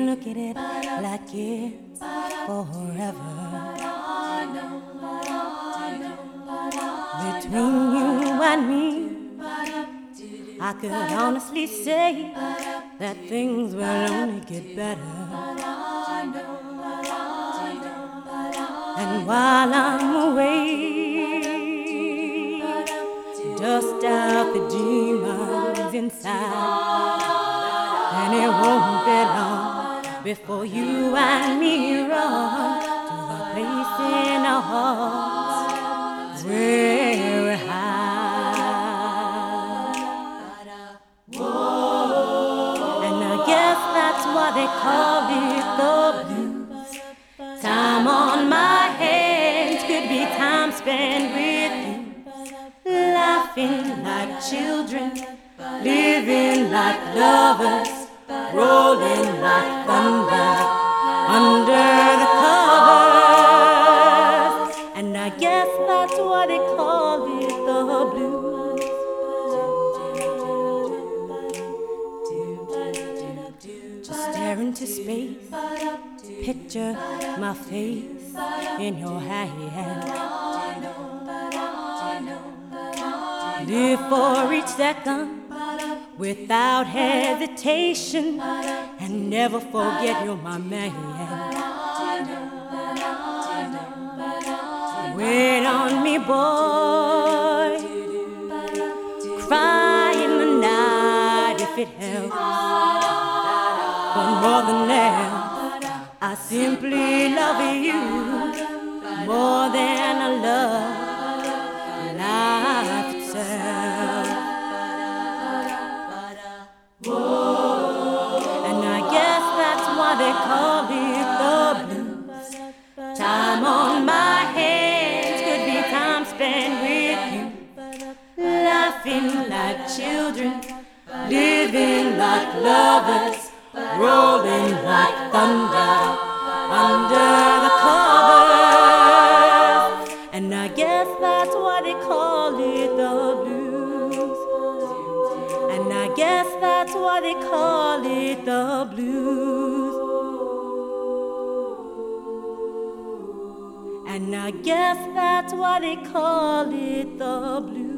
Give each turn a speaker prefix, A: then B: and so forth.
A: look at it like it's forever. Between you and me, I could honestly say that things will only get better. And while I'm away, dust out the demons inside, and it won't be long before you and me run to the place in our hearts where we're high. And I guess that's why they call it the blues. Time on my hands could be time spent with you, laughing like children, living like lovers, rolling like thunder under the covers. And I guess that's why they call it the blues. Just stare into space, picture my face in your hand. Live for each second without hesitation, and never forget you're my man. Wait on me, boy. Cry in the night if it helps. But more than that, I simply love you more than I love life itself. And I guess that's why they call it the blues. Time on my hands could be time spent with you, laughing like children, living like lovers, rolling like thunder under the covers. And I guess that's why they call it the blues. And I guess that's why they call it the blues. And I guess that's why they call it the blues.